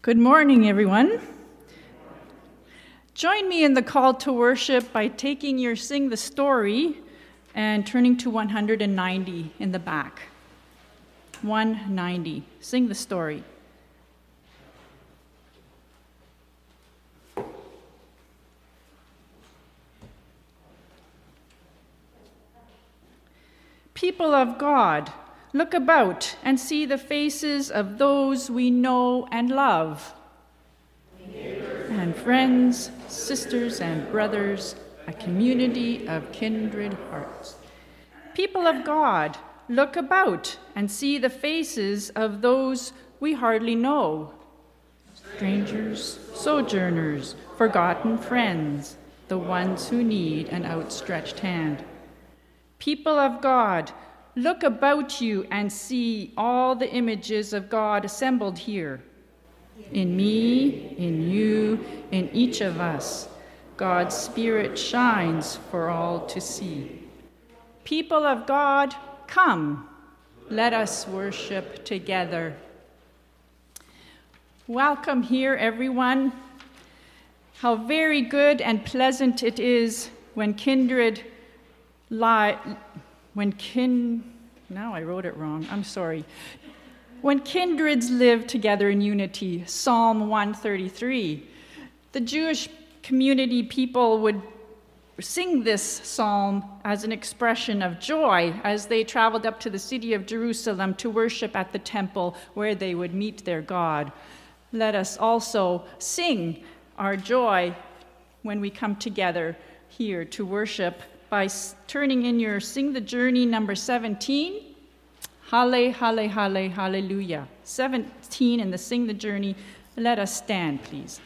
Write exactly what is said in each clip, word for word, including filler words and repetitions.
Good morning, everyone. Join me in the call to worship by taking your Sing the Story and turning to one hundred ninety in the back. one ninety. Sing the story. People of God, look about and see the faces of those we know and love. Neighbors. And friends, sisters and brothers, a community of kindred hearts. People of God, look about and see the faces of those we hardly know. Strangers, sojourners, forgotten friends, the ones who need an outstretched hand. People of God, look about you and see all the images of God assembled here. In me, in you, in each of us, God's Spirit shines for all to see. People of God, come, let us worship together. Welcome here, everyone. How very good and pleasant it is when kindred lie, when kin, now I wrote it wrong, I'm sorry. When kindreds live together in unity, Psalm one thirty-three. The Jewish community people would sing this psalm as an expression of joy as they traveled up to the city of Jerusalem to worship at the temple where they would meet their God. Let us also sing our joy when we come together here to worship by turning in your Sing the Journey number seventeen. Halle, halle, halle, hallelujah. seventeen in the Sing the Journey. Let us stand, please.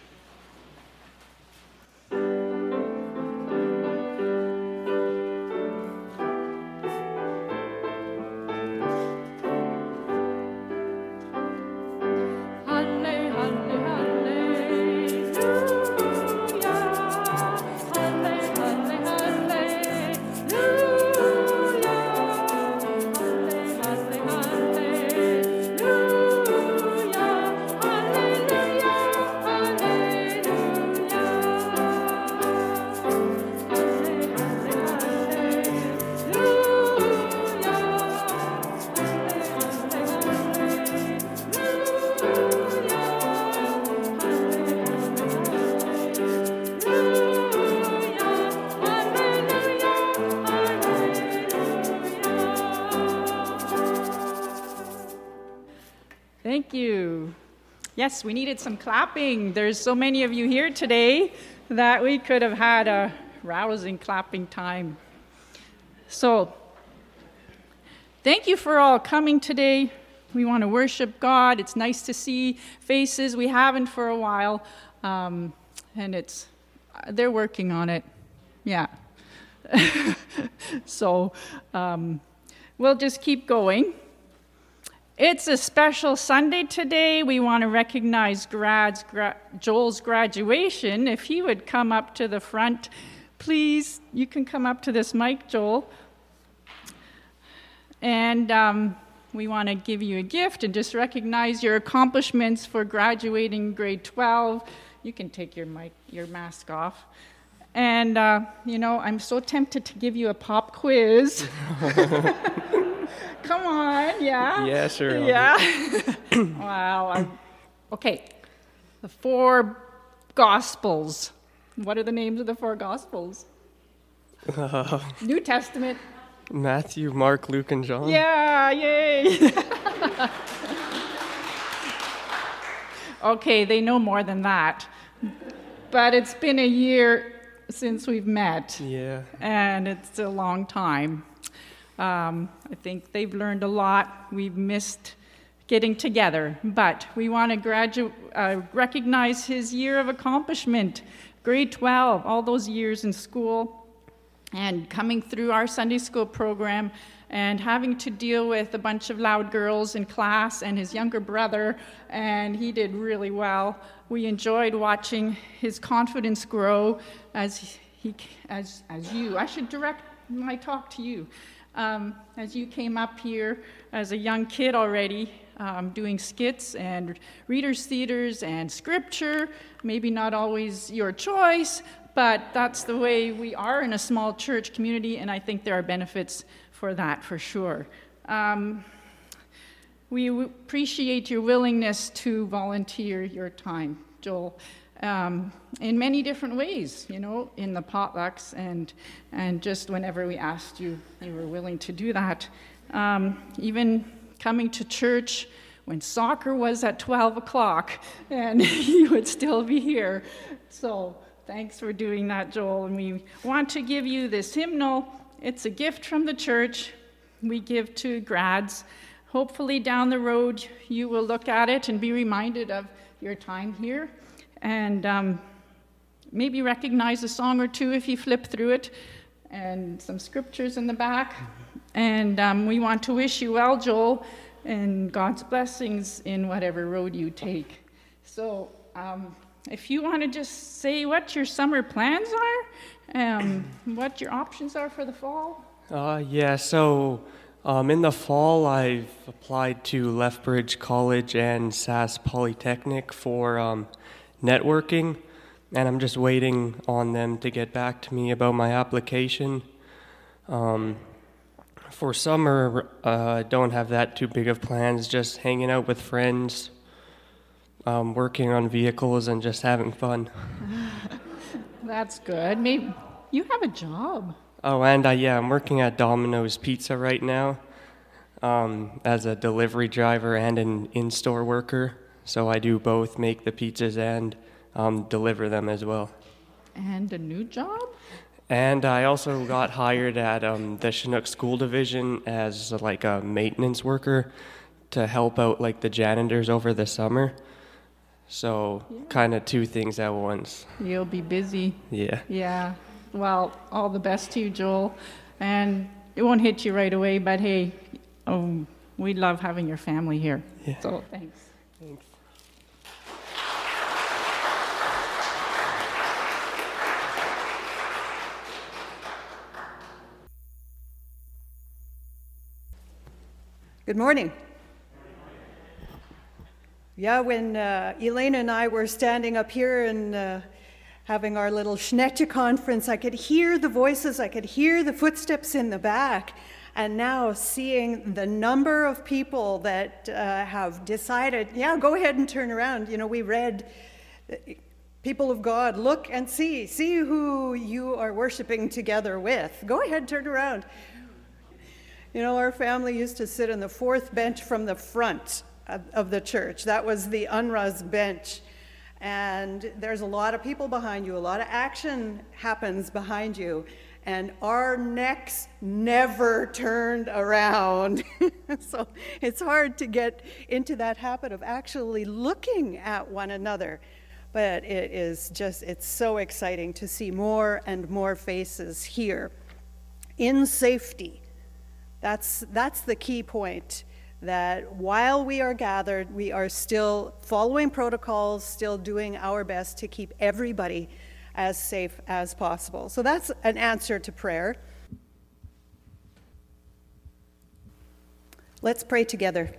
Thank you. Yes, we needed some clapping. There's so many of you here today that we could have had a rousing clapping time. So, thank you for all coming today. We want to worship God. It's nice to see faces we haven't for a while, um, and it's they're working on it. Yeah. so, um, we'll just keep going. It's a special Sunday today. We want to recognize Grad's, gra- Joel's graduation. If he would come up to the front, please. You can come up to this mic, Joel. And um, we want to give you a gift and just recognize your accomplishments for graduating grade twelve. You can take your mic, your mask off. And, uh, you know, I'm so tempted to give you a pop quiz. Come on, yeah? Yeah, sure. Yeah. wow. I'm, okay. The four Gospels. What are the names of the four Gospels? Uh, New Testament. Matthew, Mark, Luke, and John. Yeah, yay. Okay, they know more than that. But it's been a year since we've met. Yeah. And it's a long time. Um, I think they've learned a lot. We've missed getting together, but we want to gradu- uh, recognize his year of accomplishment, grade twelve, all those years in school, and coming through our Sunday school program and having to deal with a bunch of loud girls in class and his younger brother, and he did really well. We enjoyed watching his confidence grow as he, as as you. I should direct my talk to you. Um, as you came up here as a young kid already, um, doing skits and readers' theaters and scripture. Maybe not always your choice, but that's the way we are in a small church community, and I think there are benefits for that for sure. Um, we w- appreciate your willingness to volunteer your time, Joel, um, in many different ways, you know, in the potlucks and and just whenever we asked you, you were willing to do that. Um, even coming to church when soccer was at twelve o'clock, and you would still be here. So thanks for doing that, Joel. And we want to give you this hymnal. It's a gift from the church we give to grads. Hopefully down the road you will look at it and be reminded of your time here, and um, maybe recognize a song or two if you flip through it, and some scriptures in the back. And um, we want to wish you well, Joel, and God's blessings in whatever road you take. So um, if you want to just say what your summer plans are, um, what your options are for the fall. Uh, yeah, so um, in the fall, I've applied to Lethbridge College and Sass Polytechnic for um, networking, and I'm just waiting on them to get back to me about my application. Um, for summer, uh, I don't have that too big of plans, just hanging out with friends, um, working on vehicles, and just having fun. That's good. Maybe you have a job. Oh, and uh, yeah, I'm working at Domino's Pizza right now um, as a delivery driver and an in-store worker. So I do both make the pizzas and um, deliver them as well. And a new job? And I also got hired at um, the Chinook School Division as like a maintenance worker to help out like the janitors over the summer. So yeah. Kind of two things at once. You'll be busy. Yeah. Yeah. Well, all the best to you, Joel. And it won't hit you right away, but hey, oh, we love having your family here. Yeah. So thanks. Thanks. Good morning. Yeah, when uh, Elaine and I were standing up here and uh, having our little Schnetje conference, I could hear the voices, I could hear the footsteps in the back, and now seeing the number of people that uh, have decided, yeah, go ahead and turn around. You know, we read, people of God, look and see, see who you are worshiping together with. Go ahead, turn around. You know, our family used to sit on the fourth bench from the front of, of the church. That was the U N R Wa's bench. And there's a lot of people behind you, a lot of action happens behind you, and our necks never turned around. So it's hard to get into that habit of actually looking at one another. But it is just, it's so exciting to see more and more faces here in safety. That's, that's the key point. That while we are gathered, we are still following protocols, still doing our best to keep everybody as safe as possible. So that's an answer to prayer. Let's pray together.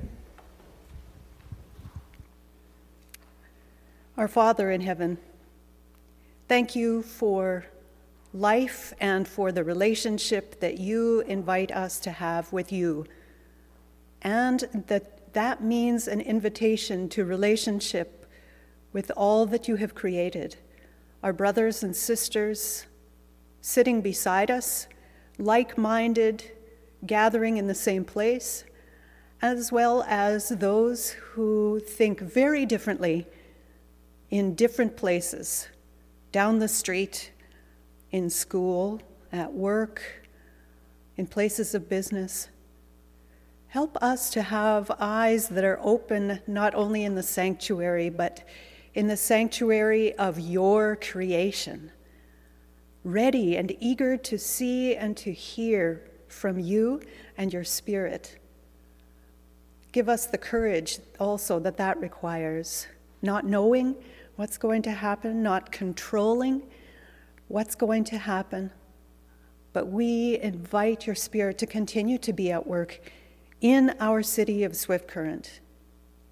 Our Father in heaven, thank you for life and for the relationship that you invite us to have with you. And that that means an invitation to relationship with all that you have created, our brothers and sisters sitting beside us, like-minded, gathering in the same place, as well as those who think very differently in different places, down the street, in school, at work, in places of business. Help us to have eyes that are open not only in the sanctuary, but in the sanctuary of your creation, ready and eager to see and to hear from you and your Spirit. Give us the courage also that that requires, not knowing what's going to happen, not controlling what's going to happen, but we invite your Spirit to continue to be at work in our city of Swift Current,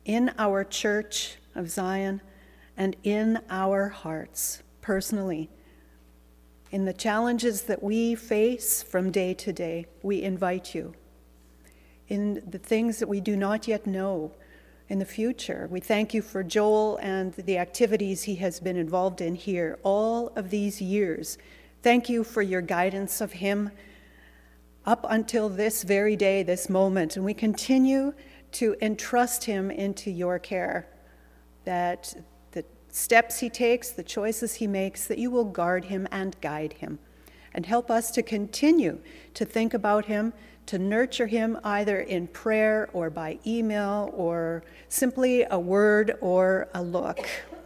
in our church of Zion and in our hearts personally. In the challenges that we face from day to day, we invite you. In the things that we do not yet know in the future, we thank you for Joel and the activities he has been involved in here all of these years. Thank you for your guidance of him up until this very day, this moment, and we continue to entrust him into your care, that the steps he takes, the choices he makes, that you will guard him and guide him, and help us to continue to think about him, to nurture him either in prayer or by email or simply a word or a look.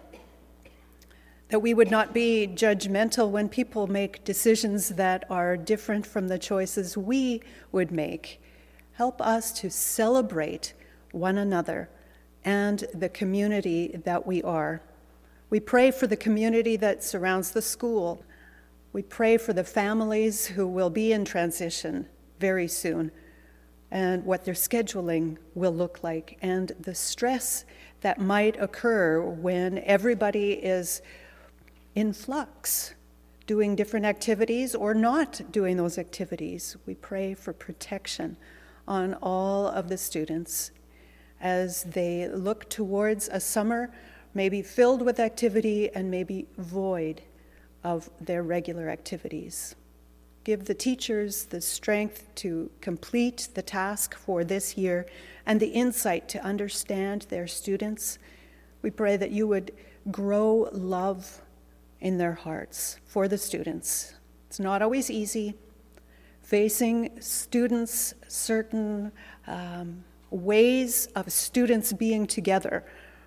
That we would not be judgmental when people make decisions that are different from the choices we would make. Help us to celebrate one another and the community that we are. We pray for the community that surrounds the school. We pray for the families who will be in transition very soon and what their scheduling will look like and the stress that might occur when everybody is in flux, doing different activities or not doing those activities. We pray for protection on all of the students as they look towards a summer maybe filled with activity and maybe void of their regular activities. Give the teachers the strength to complete the task for this year and the insight to understand their students. We pray that you would grow love in their hearts for the students. It's not always easy. Facing students, certain um, ways of students being together,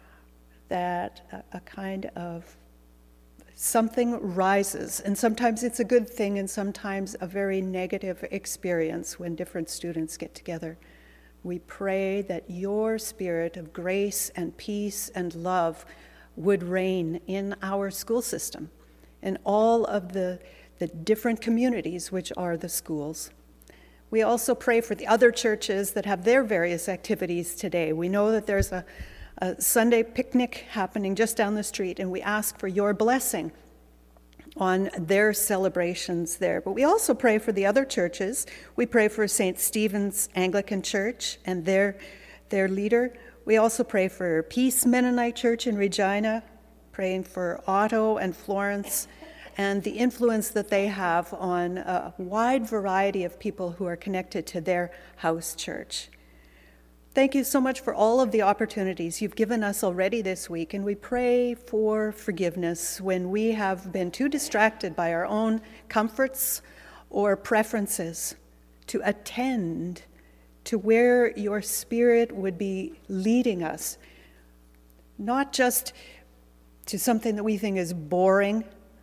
that a, a kind of something rises, and sometimes it's a good thing and sometimes a very negative experience when different students get together. We pray that your spirit of grace and peace and love would reign in our school system, in all of the, the different communities which are the schools. We also pray for the other churches that have their various activities today. We know that there's a, a Sunday picnic happening just down the street, and we ask for your blessing on their celebrations there. But we also pray for the other churches. We pray for Saint Stephen's Anglican Church and their, their leader. We also pray for Peace Mennonite Church in Regina, praying for Otto and Florence, and the influence that they have on a wide variety of people who are connected to their house church. Thank you so much for all of the opportunities you've given us already this week, and we pray for forgiveness when we have been too distracted by our own comforts or preferences to attend to where your Spirit would be leading us, not just to something that we think is boring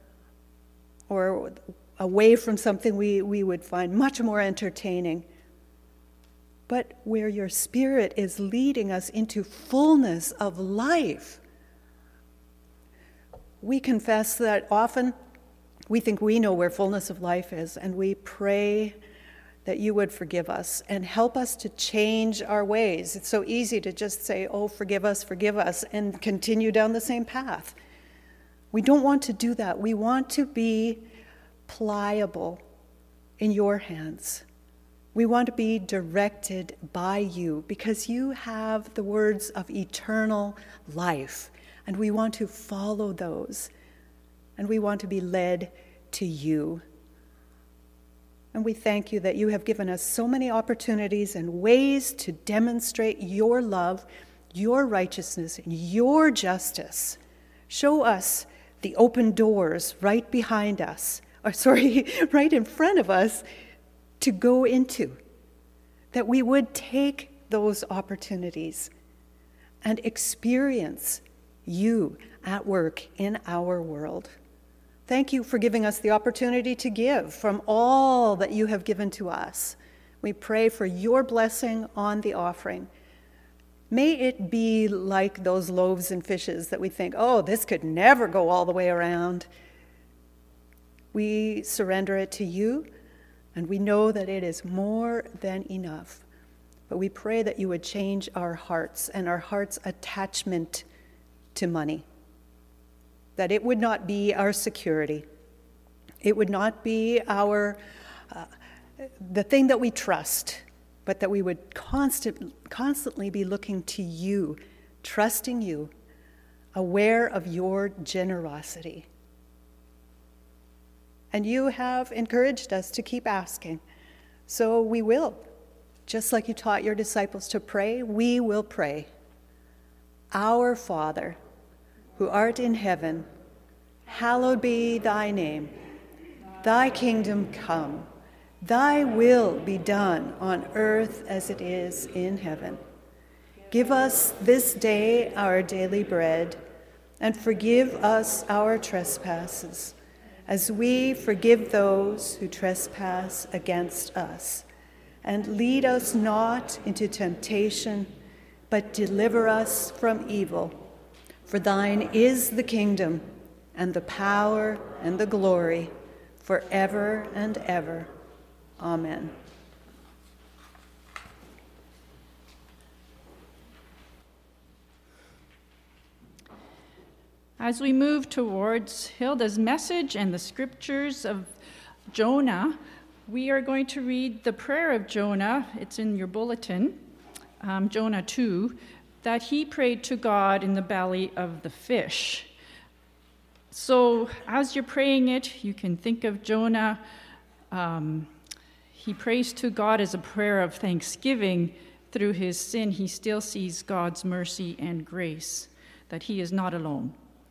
or away from something we, we would find much more entertaining, but where your Spirit is leading us into fullness of life. We confess that often we think we know where fullness of life is, and we pray that you would forgive us and help us to change our ways. It's so easy to just say, oh, forgive us, forgive us, and continue down the same path. We don't want to do that. We want to be pliable in your hands. We want to be directed by you because you have the words of eternal life, and we want to follow those, and we want to be led to you. And we thank you that you have given us so many opportunities and ways to demonstrate your love, your righteousness, and your justice. Show us the open doors right behind us, or sorry, right in front of us to go into, that we would take those opportunities and experience you at work in our world. Thank you for giving us the opportunity to give from all that you have given to us. We pray for your blessing on the offering. May it be like those loaves and fishes that we think, oh, this could never go all the way around. We surrender it to you, and we know that it is more than enough. but we pray that you would change our hearts and our hearts' attachment to money, that it would not be our security. It would not be our uh, the thing that we trust, but that we would constant, constantly be looking to you, trusting you, aware of your generosity. And you have encouraged us to keep asking, so we will. Just like you taught your disciples to pray, we will pray. Our Father, who art in heaven, hallowed be thy name. Thy kingdom come. Thy will be done on earth as it is in heaven. Give us this day our daily bread, and forgive us our trespasses, as we forgive those who trespass against us. And lead us not into temptation, but deliver us from evil. For thine is the kingdom, and the power, and the glory, forever and ever. Amen. As we move towards Hilda's message and the scriptures of Jonah, we are going to read the prayer of Jonah. It's in your bulletin, um, Jonah two, that he prayed to God in the belly of the fish. So as you're praying it, you can think of Jonah. Um, he prays to God as a prayer of thanksgiving. Through his sin, he still sees God's mercy and grace, that he is not alone.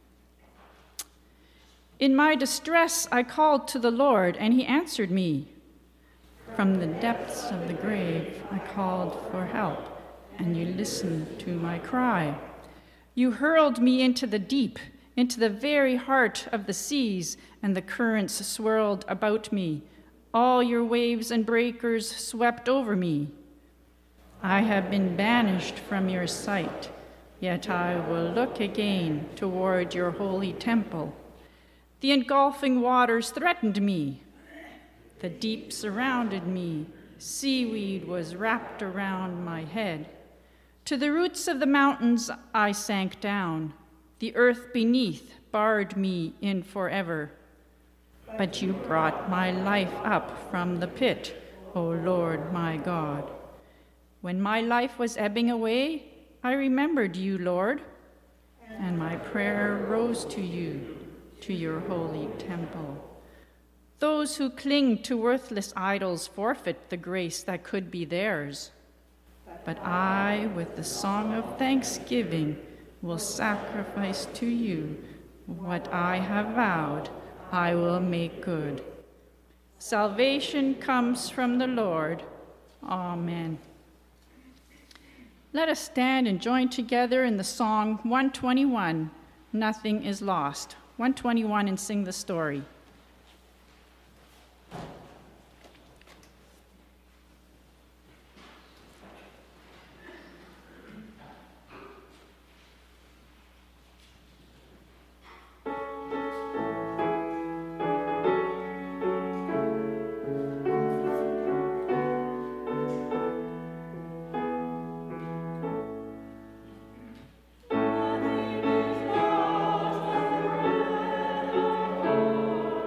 In my distress, I called to the Lord, and he answered me. From the depths of the grave, I called for help, and you listened to my cry. You hurled me into the deep, into the very heart of the seas, and the currents swirled about me. All your waves and breakers swept over me. I have been banished from your sight, yet I will look again toward your holy temple. The engulfing waters threatened me. The deep surrounded me. Seaweed was wrapped around my head. To the roots of the mountains I sank down. The earth beneath barred me in forever. But you brought my life up from the pit, O Lord my God. When my life was ebbing away, I remembered you, Lord, and my prayer rose to you, to your holy temple. Those who cling to worthless idols forfeit the grace that could be theirs. But I, with the song of thanksgiving, will sacrifice to you what I have vowed I will make good. Salvation comes from the Lord. Amen. Let us stand and join together in the song one twenty-one, Nothing is Lost. one twenty-one, and sing the story. Nothing is lost.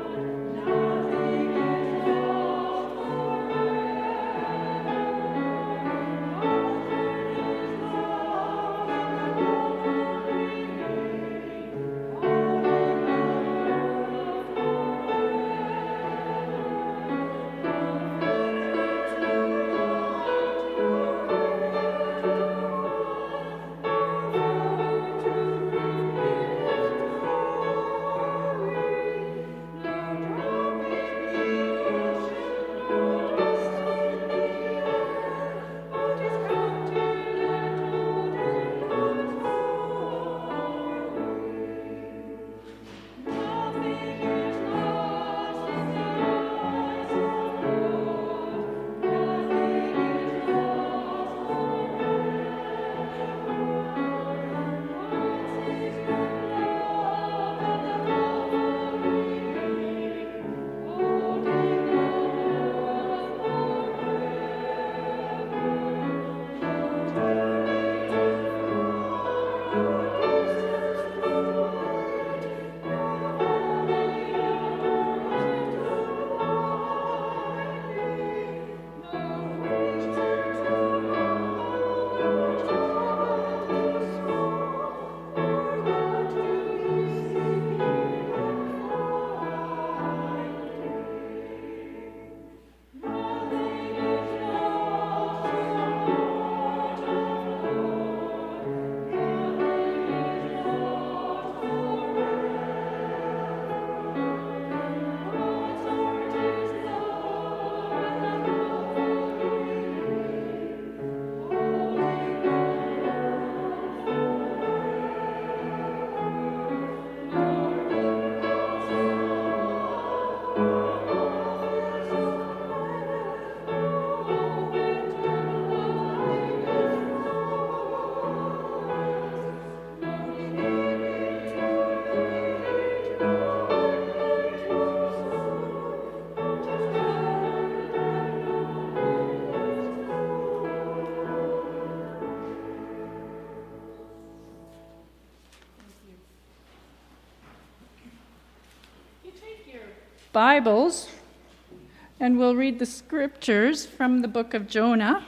Bibles, and we'll read the scriptures from the book of Jonah,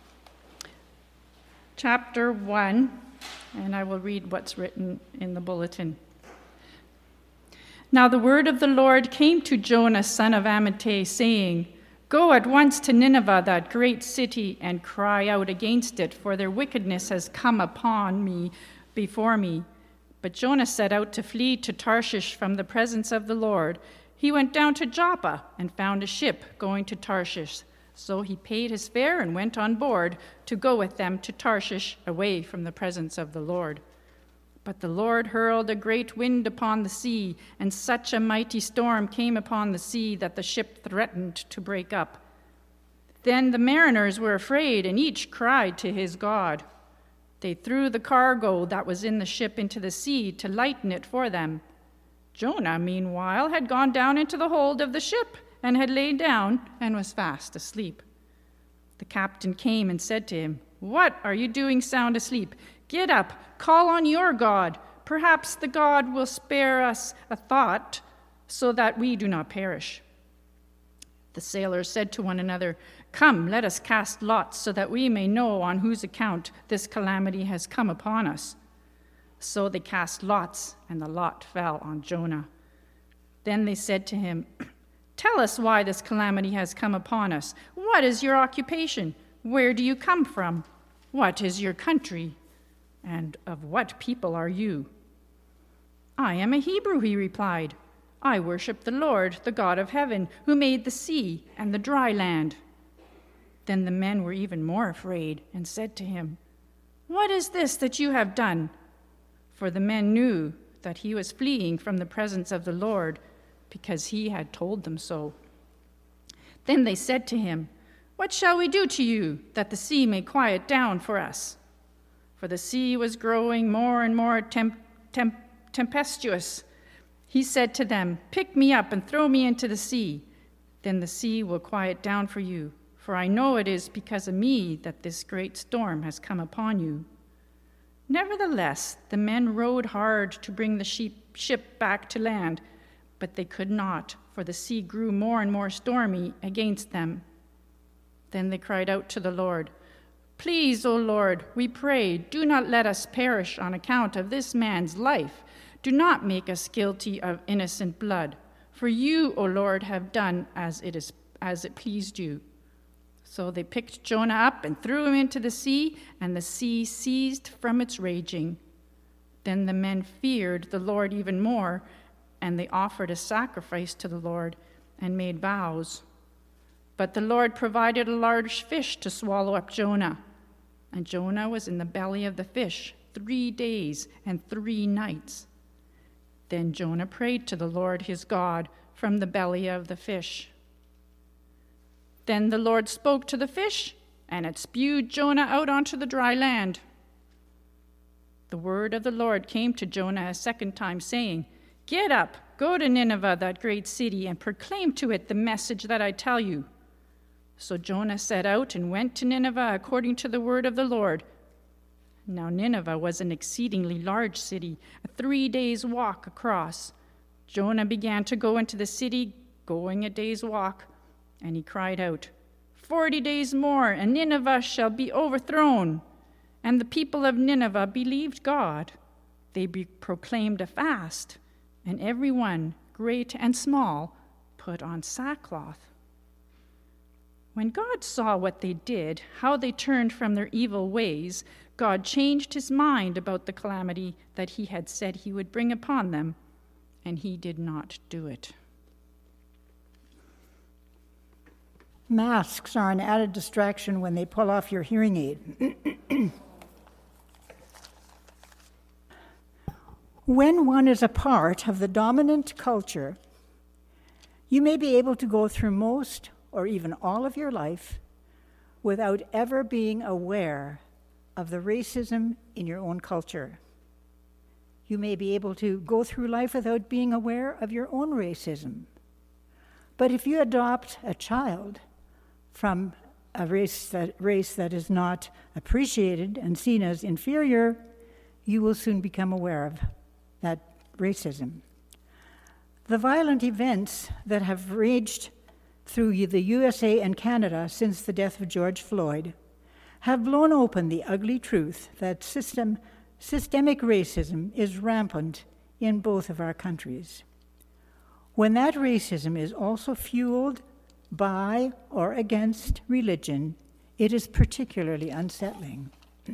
chapter one, and I will read what's written in the bulletin. Now the word of the Lord came to Jonah, son of Amittai, saying, "Go at once to Nineveh, that great city, and cry out against it, for their wickedness has come upon me before me." But Jonah set out to flee to Tarshish from the presence of the Lord. He went down to Joppa and found a ship going to Tarshish. So he paid his fare and went on board to go with them to Tarshish, away from the presence of the Lord. But the Lord hurled a great wind upon the sea, and such a mighty storm came upon the sea that the ship threatened to break up. Then the mariners were afraid, and each cried to his God. They threw the cargo that was in the ship into the sea to lighten it for them. Jonah, meanwhile, had gone down into the hold of the ship and had laid down and was fast asleep. The captain came and said to him, "What are you doing sound asleep? Get up, call on your God. Perhaps the God will spare us a thought so that we do not perish." The sailors said to one another, "Come, let us cast lots so that we may know on whose account this calamity has come upon us." So they cast lots, and the lot fell on Jonah. Then they said to him, "Tell us why this calamity has come upon us. What is your occupation? Where do you come from? What is your country? And of what people are you?" "I am a Hebrew," he replied. "I worship the Lord, the God of heaven, who made the sea and the dry land." Then the men were even more afraid and said to him, "What is this that you have done?" For the men knew that he was fleeing from the presence of the Lord, because he had told them so. Then they said to him, "What shall we do to you, that the sea may quiet down for us?" For the sea was growing more and more temp- temp- tempestuous. He said to them, "Pick me up and throw me into the sea. Then the sea will quiet down for you, for I know it is because of me that this great storm has come upon you." Nevertheless, the men rowed hard to bring the sheep, ship back to land, but they could not, for the sea grew more and more stormy against them. Then they cried out to the Lord, "Please, O Lord, we pray, do not let us perish on account of this man's life. Do not make us guilty of innocent blood, for you, O Lord, have done as it is as it pleased you." So they picked Jonah up and threw him into the sea, and the sea ceased from its raging. Then the men feared the Lord even more, and they offered a sacrifice to the Lord and made vows. But the Lord provided a large fish to swallow up Jonah, and Jonah was in the belly of the fish three days and three nights. Then Jonah prayed to the Lord his God from the belly of the fish. Then the Lord spoke to the fish, and it spewed Jonah out onto the dry land. The word of the Lord came to Jonah a second time, saying, "Get up, go to Nineveh, that great city, and proclaim to it the message that I tell you." So Jonah set out and went to Nineveh according to the word of the Lord. Now Nineveh was an exceedingly large city, a three days' walk across. Jonah began to go into the city, going a day's walk. And he cried out, "Forty days more, and Nineveh shall be overthrown." And the people of Nineveh believed God. They be- proclaimed a fast, and every one, great and small, put on sackcloth. When God saw what they did, how they turned from their evil ways, God changed his mind about the calamity that he had said he would bring upon them, and he did not do it. Masks are an added distraction when they pull off your hearing aid. When one is a part of the dominant culture, you may be able to go through most or even all of your life without ever being aware of the racism in your own culture. You may be able to go through life without being aware of your own racism. But if you adopt a child from a race that, race that is not appreciated and seen as inferior, you will soon become aware of that racism. The violent events that have raged through the U S A and Canada since the death of George Floyd have blown open the ugly truth that system, systemic racism is rampant in both of our countries. When that racism is also fueled by or against religion, it is particularly unsettling.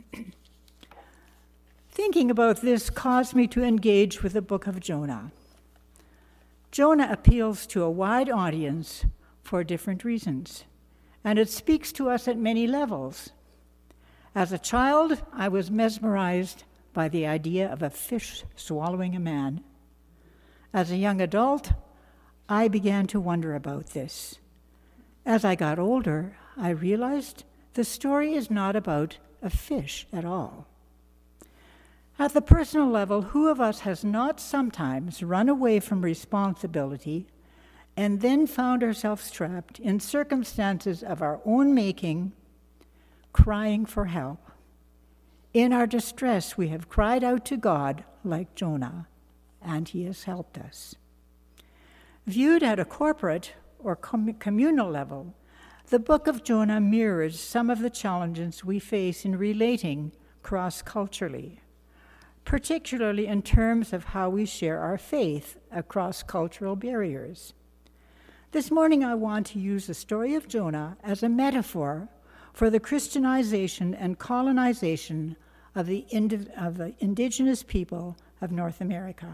Thinking about this caused me to engage with the book of Jonah. Jonah appeals to a wide audience for different reasons, and it speaks to us at many levels. As a child, I was mesmerized by the idea of a fish swallowing a man. As a young adult, I began to wonder about this. As I got older, I realized the story is not about a fish at all. At the personal level, who of us has not sometimes run away from responsibility and then found ourselves trapped in circumstances of our own making, crying for help? In our distress, we have cried out to God like Jonah, and he has helped us. Viewed at a corporate or com- communal level, the book of Jonah mirrors some of the challenges we face in relating cross-culturally, particularly in terms of how we share our faith across cultural barriers. This morning I want to use the story of Jonah as a metaphor for the Christianization and colonization of the, indi- of the indigenous people of North America.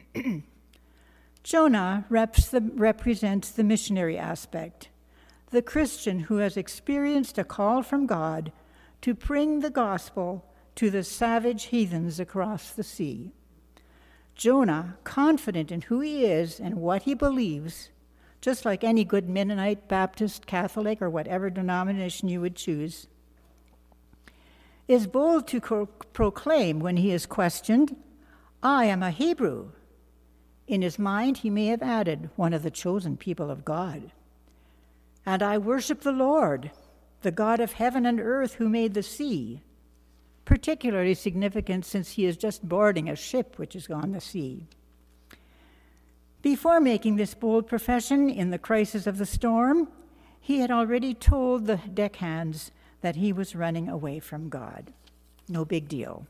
Jonah reps the, represents the missionary aspect, the Christian who has experienced a call from God to bring the gospel to the savage heathens across the sea. Jonah, confident in who he is and what he believes, just like any good Mennonite, Baptist, Catholic, or whatever denomination you would choose, is bold to co- proclaim when he is questioned, "I am a Hebrew." In his mind, he may have added, "one of the chosen people of God." "And I worship the Lord, the God of heaven and earth who made the sea," particularly significant since he is just boarding a ship which is on the sea. Before making this bold profession in the crisis of the storm, he had already told the deckhands that he was running away from God. No big deal.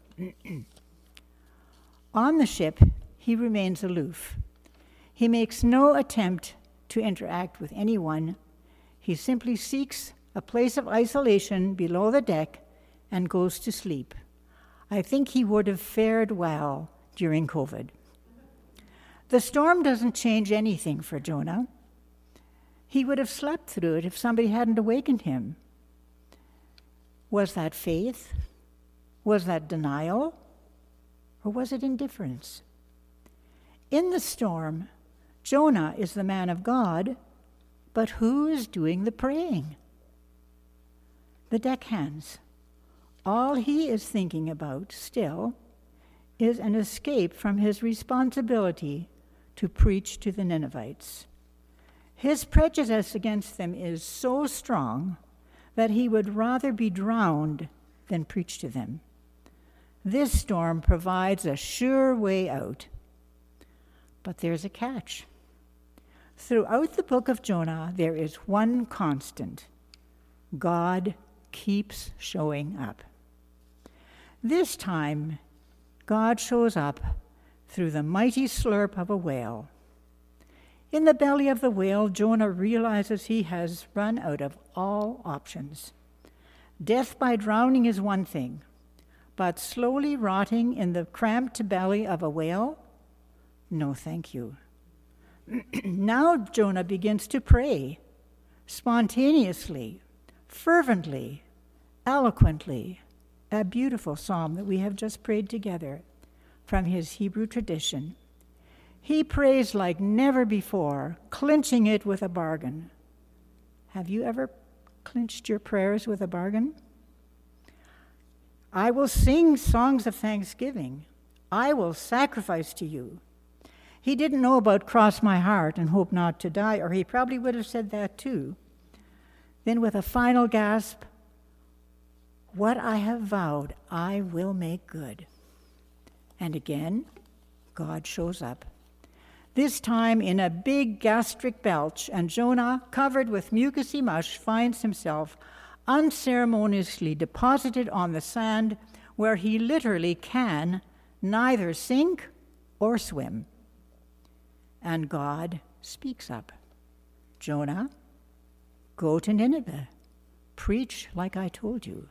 On the ship, he remains aloof. He makes no attempt to interact with anyone. He simply seeks a place of isolation below the deck and goes to sleep. I think he would have fared well during COVID. The storm doesn't change anything for Jonah. He would have slept through it if somebody hadn't awakened him. Was that faith? Was that denial? Or was it indifference? In the storm, Jonah is the man of God, but who is doing the praying? The deckhands. All he is thinking about still is an escape from his responsibility to preach to the Ninevites. His prejudice against them is so strong that he would rather be drowned than preach to them. This storm provides a sure way out. But there's a catch. Throughout the book of Jonah, there is one constant. God keeps showing up. This time, God shows up through the mighty slurp of a whale. In the belly of the whale, Jonah realizes he has run out of all options. Death by drowning is one thing, but slowly rotting in the cramped belly of a whale? No, thank you. Now Jonah begins to pray, spontaneously, fervently, eloquently, a beautiful psalm that we have just prayed together from his Hebrew tradition. He prays like never before, clinching it with a bargain. Have you ever clinched your prayers with a bargain? I will sing songs of thanksgiving. I will sacrifice to you. He didn't know about cross my heart and hope not to die, or he probably would have said that too. Then with a final gasp, what I have vowed, I will make good. And again, God shows up. this time in a big gastric belch, and Jonah, covered with mucousy mush, finds himself unceremoniously deposited on the sand where he literally can neither sink or swim. And God speaks up. Jonah, go to Nineveh. Preach like I told you.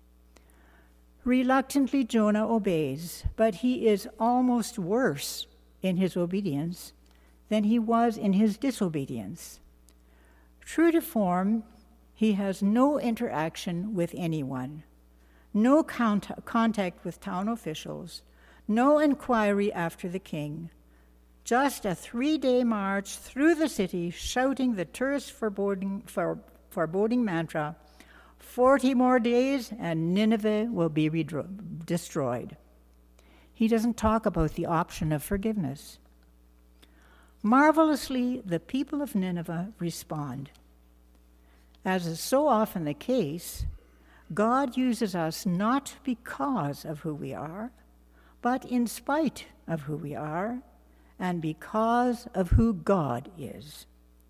Reluctantly, Jonah obeys, but he is almost worse in his obedience than he was in his disobedience. True to form, he has no interaction with anyone, no cont- contact with town officials, no inquiry after the king, just a three-day march through the city shouting the tourist foreboding, for, foreboding mantra, forty more days and Nineveh will be redro- destroyed. He doesn't talk about the option of forgiveness. Marvelously, the people of Nineveh respond. As is so often the case, God uses us not because of who we are, but in spite of who we are, and because of who God is.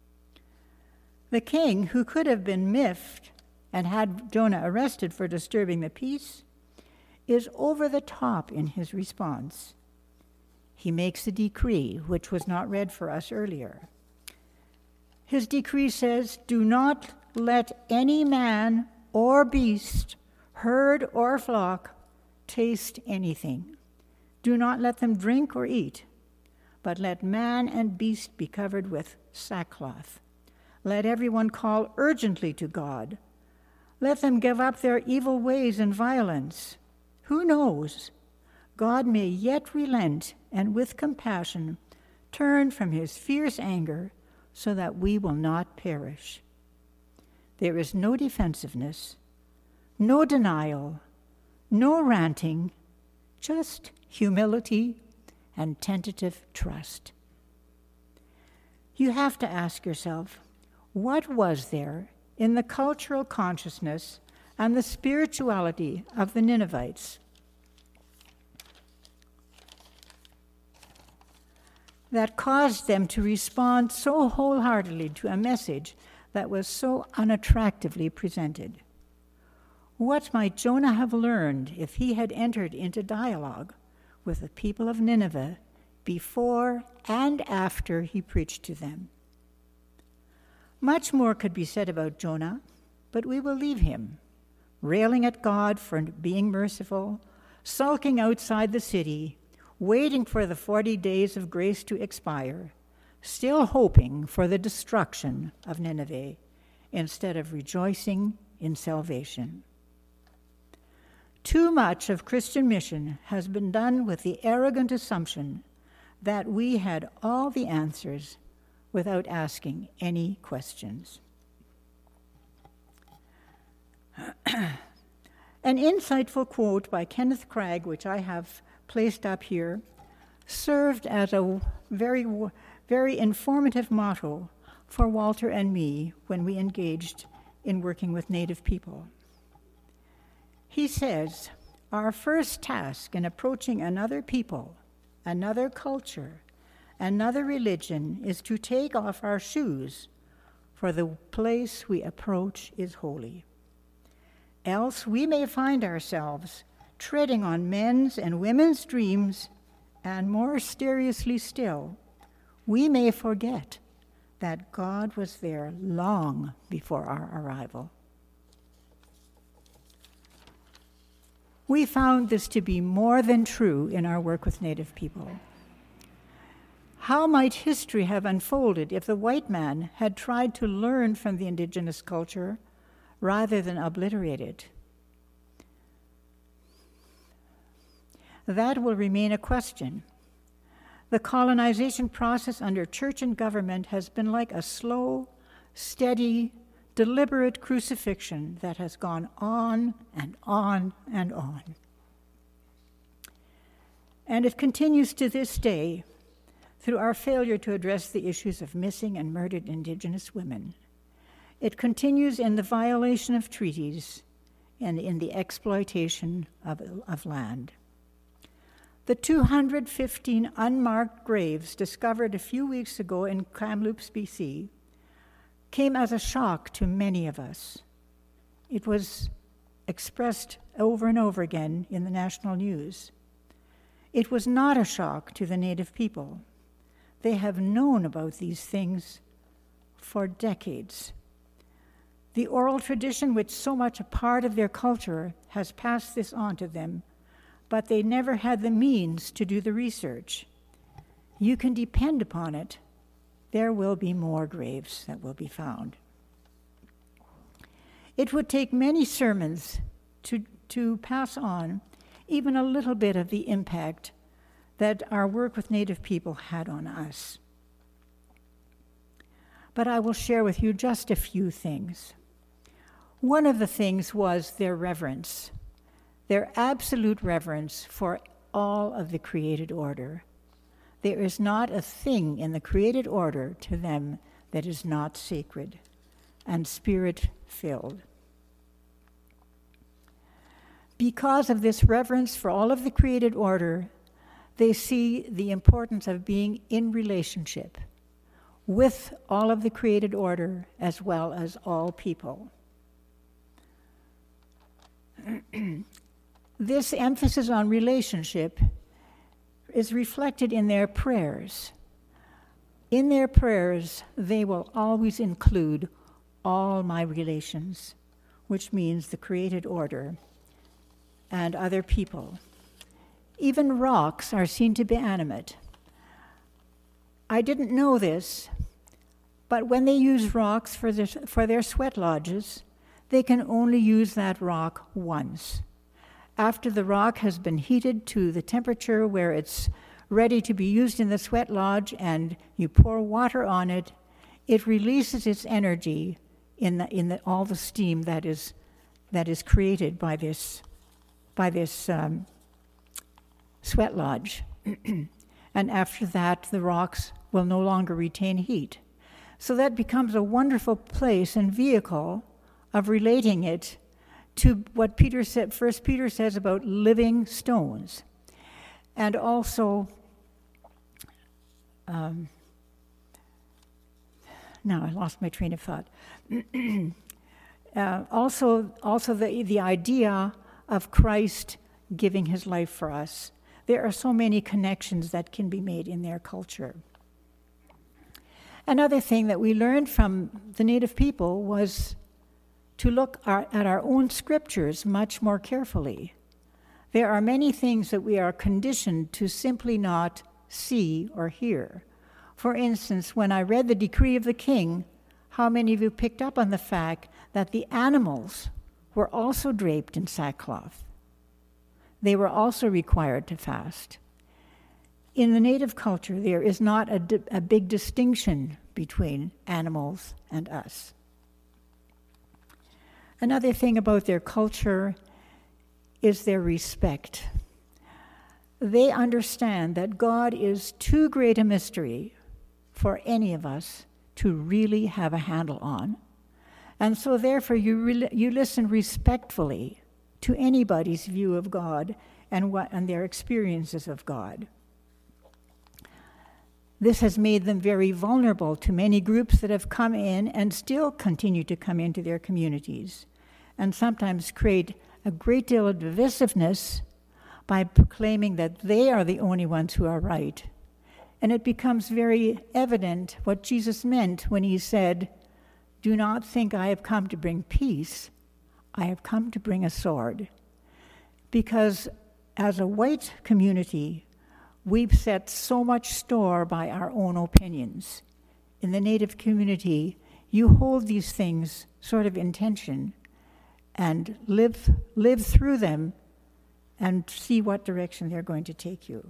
The king, who could have been miffed and had Jonah arrested for disturbing the peace, is over the top in his response. He makes a decree, which was not read for us earlier. His decree says, do not let any man or beast, herd or flock, taste anything. Do not let them drink or eat, but let man and beast be covered with sackcloth. Let everyone call urgently to God. Let them give up their evil ways and violence. Who knows? God may yet relent and with compassion turn from his fierce anger so that we will not perish. There is no defensiveness, no denial, no ranting, just humility and tentative trust. You have to ask yourself, what was there in the cultural consciousness and the spirituality of the Ninevites that caused them to respond so wholeheartedly to a message that was so unattractively presented? What might Jonah have learned if he had entered into dialogue with the people of Nineveh before and after he preached to them? Much more could be said about Jonah, but we will leave him, railing at God for being merciful, sulking outside the city, waiting for the forty days of grace to expire, still hoping for the destruction of Nineveh instead of rejoicing in salvation. Too much of Christian mission has been done with the arrogant assumption that we had all the answers without asking any questions. An insightful quote by Kenneth Cragg, which I have placed up here, served as a very, very informative motto for Walter and me when we engaged in working with Native people. He says, our first task in approaching another people, another culture, another religion is to take off our shoes, for the place we approach is holy. Else we may find ourselves treading on men's and women's dreams, and more seriously still, we may forget that God was there long before our arrival. We found this to be more than true in our work with Native people. How might history have unfolded if the white man had tried to learn from the indigenous culture rather than obliterate it? That will remain a question. The colonization process under church and government has been like a slow, steady, deliberate crucifixion that has gone on and on and on. And it continues to this day through our failure to address the issues of missing and murdered Indigenous women. It continues in the violation of treaties and in the exploitation of, of land. The two hundred fifteen unmarked graves discovered a few weeks ago in Kamloops, B C, came as a shock to many of us. It was expressed over and over again in the national news. It was not a shock to the Native people. They have known about these things for decades. The oral tradition, which so much a part of their culture, has passed this on to them, but they never had the means to do the research. You can depend upon it. There will be more graves that will be found. It would take many sermons to, to pass on even a little bit of the impact that our work with Native people had on us. But I will share with you just a few things. One of the things was their reverence, their absolute reverence for all of the created order. There is not a thing in the created order to them that is not sacred and spirit-filled. Because of this reverence for all of the created order, they see the importance of being in relationship with all of the created order as well as all people. This emphasis on relationship is reflected in their prayers. In their prayers, they will always include all my relations, which means the created order and other people. Even rocks are seen to be animate. I didn't know this, but when they use rocks for their, for their sweat lodges, they can only use that rock once. After the rock has been heated to the temperature where it's ready to be used in the sweat lodge and you pour water on it, it releases its energy in the, in the, all the steam that is that is created by this by this um, sweat lodge. And after that, the rocks will no longer retain heat. So that becomes a wonderful place and vehicle of relating it to what Peter said, First Peter says about living stones. And also, um, now I lost my train of thought. uh, also, also the, the idea of Christ giving his life for us. There are so many connections that can be made in their culture. Another thing that we learned from the Native people was to look our, at our own scriptures much more carefully. There are many things that we are conditioned to simply not see or hear. For instance, when I read the decree of the king, how many of you picked up on the fact that the animals were also draped in sackcloth? They were also required to fast. In the Native culture, there is not a, di- a big distinction between animals and us. Another thing about their culture is their respect. They understand that God is too great a mystery for any of us to really have a handle on. And so therefore you, re- you listen respectfully to anybody's view of God and what and their experiences of God. This has made them very vulnerable to many groups that have come in and still continue to come into their communities, and sometimes create a great deal of divisiveness by proclaiming that they are the only ones who are right. And it becomes very evident what Jesus meant when he said, "Do not think I have come to bring peace. I have come to bring a sword." Because as a white community, we've set so much store by our own opinions. In the Native community, you hold these things sort of in tension and live, live through them and see what direction they're going to take you.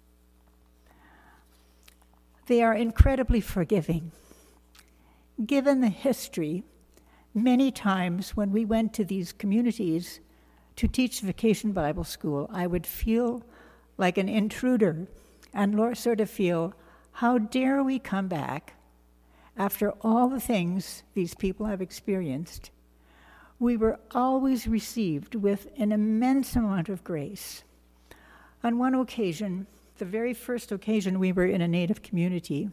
They are incredibly forgiving. Given the history, many times when we went to these communities to teach Vacation Bible School, I would feel like an intruder and Lord sort of feel, how dare we come back after all the things these people have experienced? We were always received with an immense amount of grace. On one occasion, the very first occasion we were in a Native community,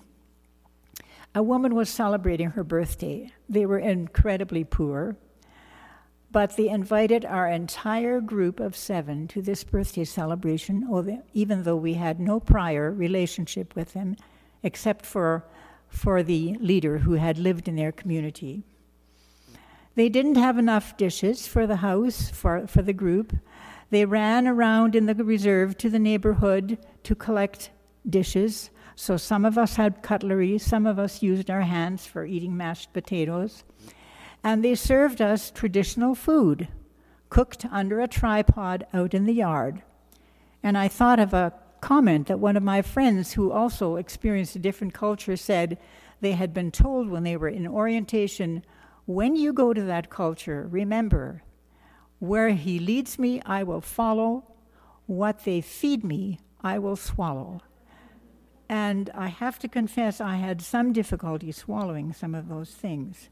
a woman was celebrating her birthday. They were incredibly poor, but they invited our entire group of seven to this birthday celebration, even though we had no prior relationship with them, except for, for the leader who had lived in their community. They didn't have enough dishes for the house, for, for the group. They ran around in the reserve to the neighborhood to collect dishes. So some of us had cutlery, some of us used our hands for eating mashed potatoes. And they served us traditional food, cooked under a tripod out in the yard. And I thought of a comment that one of my friends who also experienced a different culture said they had been told when they were in orientation, when you go to that culture, remember, where he leads me, I will follow. What they feed me, I will swallow. And I have to confess, I had some difficulty swallowing some of those things.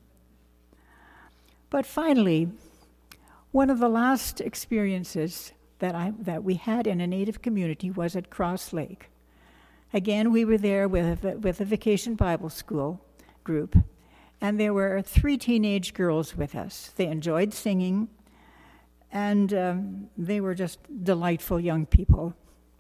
But finally, one of the last experiences that I that we had in a Native community was at Cross Lake. Again, we were there with a, with a Vacation Bible School group, and there were three teenage girls with us. They enjoyed singing, and um, they were just delightful young people.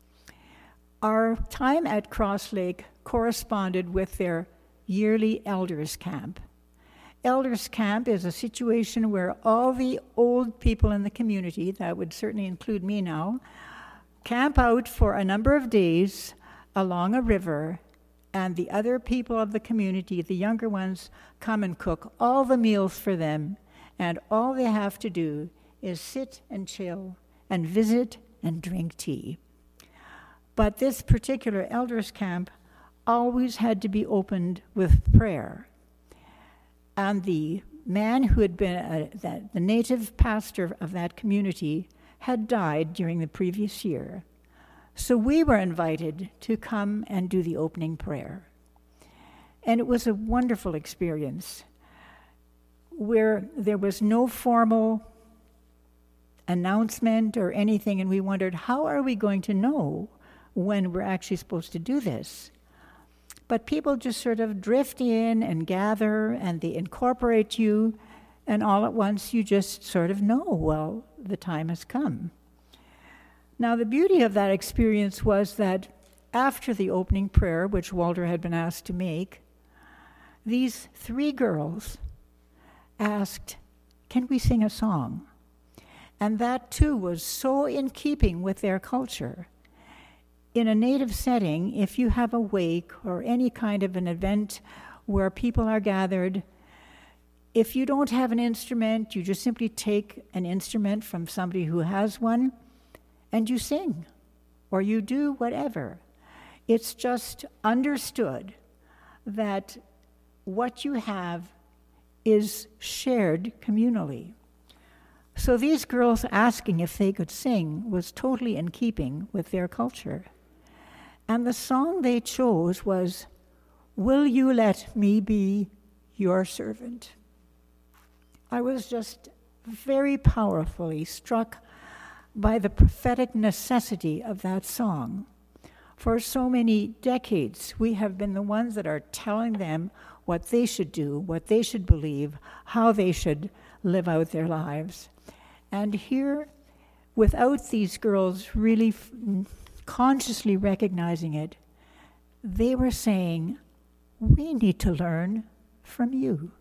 Our time at Cross Lake corresponded with their yearly elders camp. Elders camp is a situation where all the old people in the community, that would certainly include me now, camp out for a number of days along a river, and the other people of the community, the younger ones, come and cook all the meals for them, and all they have to do is sit and chill and visit and drink tea. But this particular elders camp always had to be opened with prayer. And the man who had been a, that, the native pastor of that community had died during the previous year. So we were invited to come and do the opening prayer. And it was a wonderful experience where there was no formal announcement or anything, and we wondered, how are we going to know when we're actually supposed to do this? But people just sort of drift in and gather, and they incorporate you, and all at once you just sort of know, well, the time has come. Now, the beauty of that experience was that after the opening prayer, which Walter had been asked to make, these three girls asked, can we sing a song? And that, too, was so in keeping with their culture. In a Native setting, if you have a wake or any kind of an event where people are gathered, if you don't have an instrument, you just simply take an instrument from somebody who has one and you sing, or you do whatever. It's just understood that what you have is shared communally. So these girls asking if they could sing was totally in keeping with their culture. And the song they chose was, "Will You Let Me Be Your Servant?" I was just very powerfully struck by the prophetic necessity of that song. For so many decades, we have been the ones that are telling them what they should do, what they should believe, how they should live out their lives. And here, without these girls really f- consciously recognizing it, they were saying, we need to learn from you.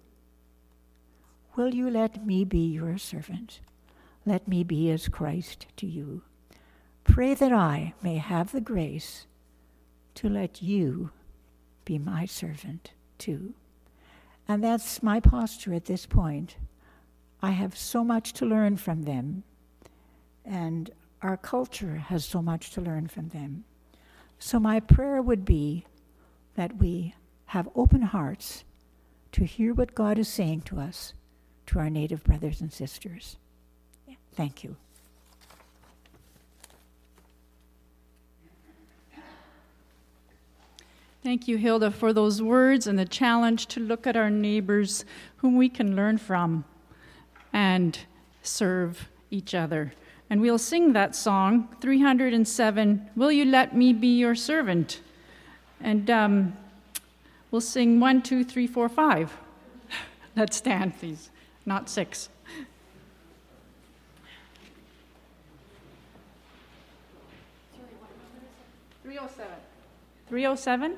Will you let me be your servant? Let me be as Christ to you. Pray that I may have the grace to let you be my servant too. And that's my posture at this point. I have so much to learn from them, and our culture has so much to learn from them. So my prayer would be that we have open hearts to hear what God is saying to us, to our Native brothers and sisters. Thank you. Thank you, Hilda, for those words and the challenge to look at our neighbors whom we can learn from and serve each other And we'll sing that song, three hundred seven, Will You Let Me Be Your Servant? And um, we'll sing one, two, three, four, five. Let's stand, please, not six. three oh seven. three oh seven?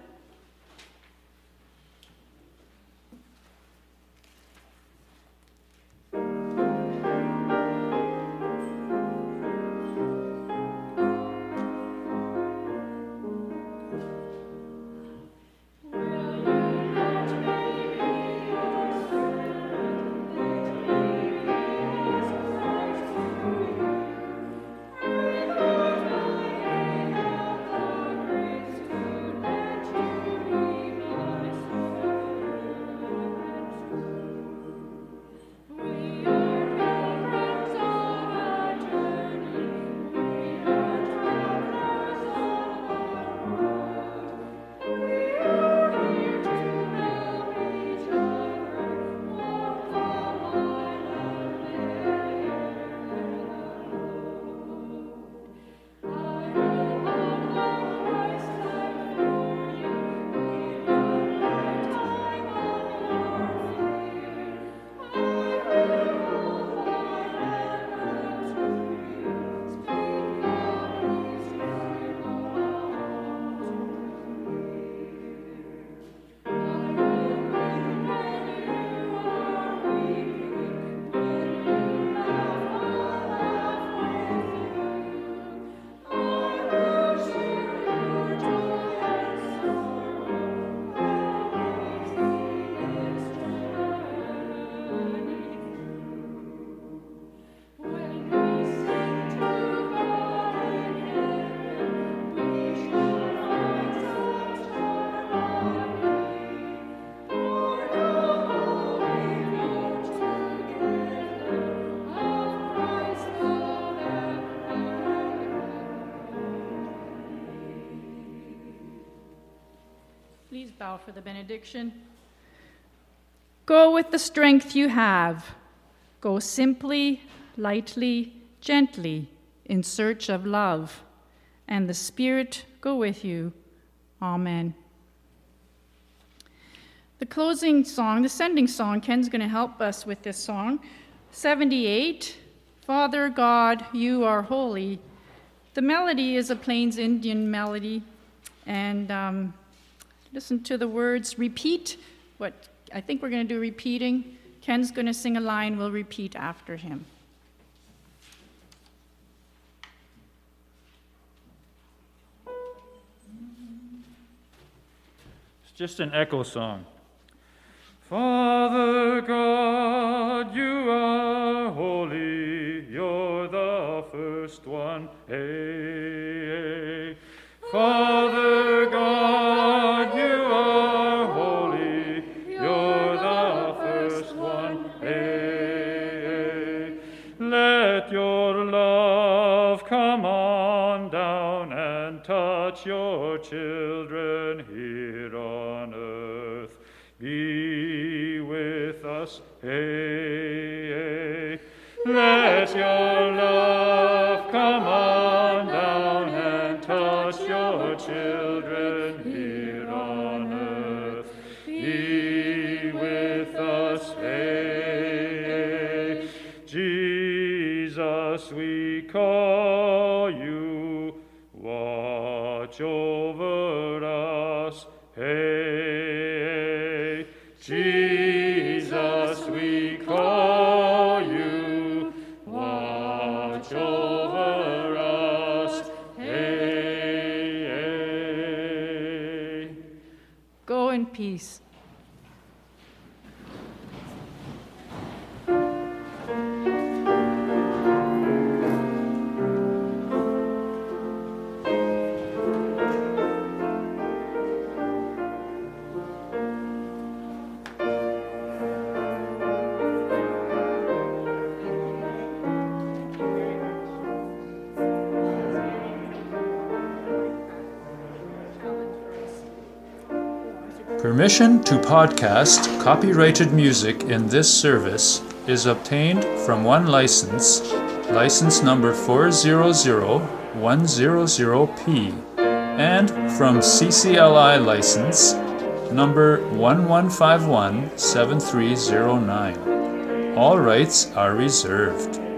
Please bow for the benediction. Go with the strength you have. Go simply, lightly, gently, in search of love, and the Spirit go with you. Amen. The closing song, the sending song, Ken's going to help us with this song. seventy-eight, Father God, you are holy. The melody is a Plains Indian melody, and um, listen to the words. Repeat what I think we're going to do repeating. Ken's going to sing a line, we'll repeat after him. It's just an echo song. Father God, you are holy, you're the first one. Hey, hey. Father God, you are holy, you're the first one. Hey, hey. Let your love come on down and touch your children here on earth. Be with us, hey, hey. Let your love come on down and touch your children here on earth. Be with us, hey, hey. Jesus, we call you, watch over us, hey, hey. Jesus, we call you, watch over us, hey, hey. Go in peace. Permission to podcast copyrighted music in this service is obtained from one license license number four zero zero one zero zero P, and from C C L I license number one one five one seven three zero nine. All rights are reserved.